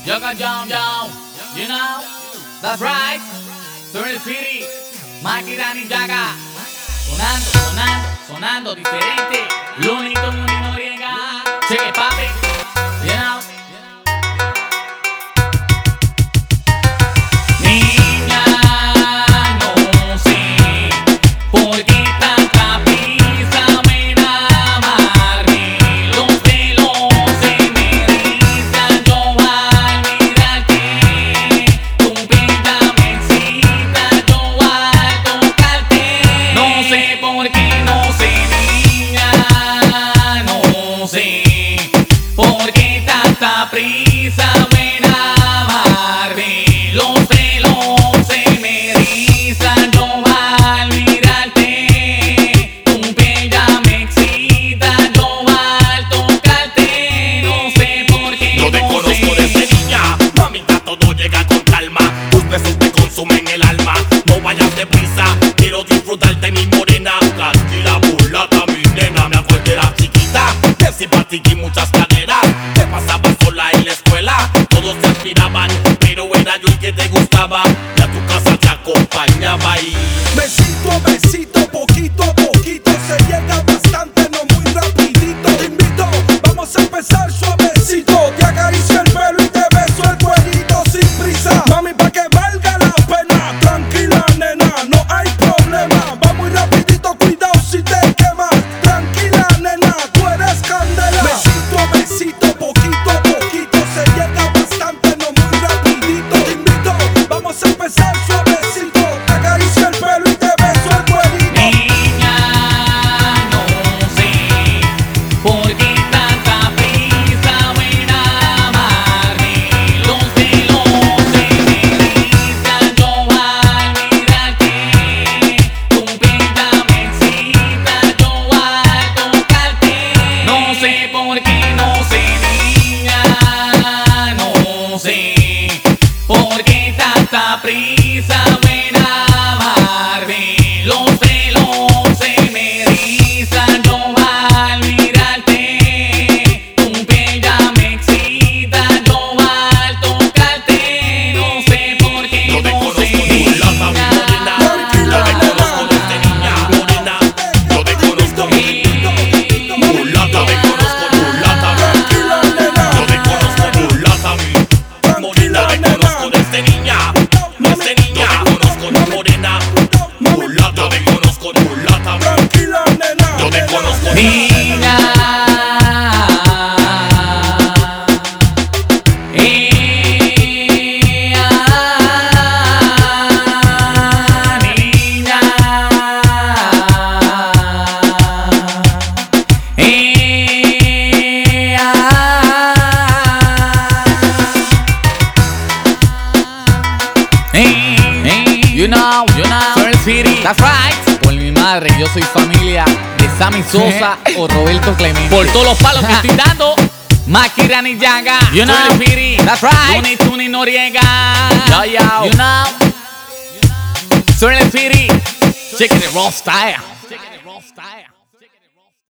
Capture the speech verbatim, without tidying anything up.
Yoga Jam Jam, you know, that's right. Soy el Firi, Maki Dani Yaga. Sonando, sonando, sonando diferente. Lunito Muni Noriega. Cheque papi, you know. Niña, no sé por qué tanta prisa me amarme. Los pelos se me erizan yo al mirarte. Tu pena me excita yo al tocarte. No sé por qué, no sé, niña, no sé por qué tanta prisa me amarme. Los pelos se me erizan yo al mirarte. Tu pena me excita yo al tocarte. No sé por qué, No te no conozco sé. desde niña, mamita, todo llega con calma. Tus besos te consumen el alma. No vayas deprisa, quiero disfrutarte, mi morena. Tranquila, mulata, mi nena. Me acuerdo era chiquita, de simpática y muchas caderas. Te pasabas sola en la escuela, todos te admiraban, pero era yo el que te gustaba. Y a tu casa te acompañaba y Besito a besito, poquito a poquito, se llega bastante, no muy rapidito. Te invito, vamos a empezar suavecito. Te acaricio el pelo y te beso el cuellito sin prisa. Mami, pa' que valga la pena, tranquila nena, no hay problema. Va muy rapidito, cuidado si te quemas. Tranquila nena, tú eres candela. Besito a besito, poquito a poquito, se llega bastante, no muy rapidito. Te invito, vamos a empezar suavecito. Te acaricio el pelo y te beso el cuellito. Niña, no sé por qué tanta prisa me amarme. Los pelos se me erizan yo al mirarte. Tu pena me excita yo al tocarte. No sé por qué, no sé, niña, no sé por qué tanta prisa me amarme. Los pelos se me erizan yo al mirarte. Tu pena me excita yo al tocarte. No sé por qué, no te no conozco, sé, mulata, mi morena. No te conozco desde niña, morena. No te conozco, mi mulata, te conozco, mulata. Tranquila nena, No te conozco, mulata, mi morena. Te conozco desde niña, desde niña. No te conozco, mi morena. Mulata, te conozco, mulata. tranquila nena. No te conozco, niña. Eh, ah, niña. Eh, ah. Eh, eh, you know, you know, soy el Firi, that's right. Por mi madre, yo soy familia de Sammy Sosa o Roberto Clemente. Por todos los palos que estoy dando, Maki Dani Yaga, you know, soy el Firi, that's right. Tuni Tuni Noriega, yo yo, you know, soy el Firi, check it raw style.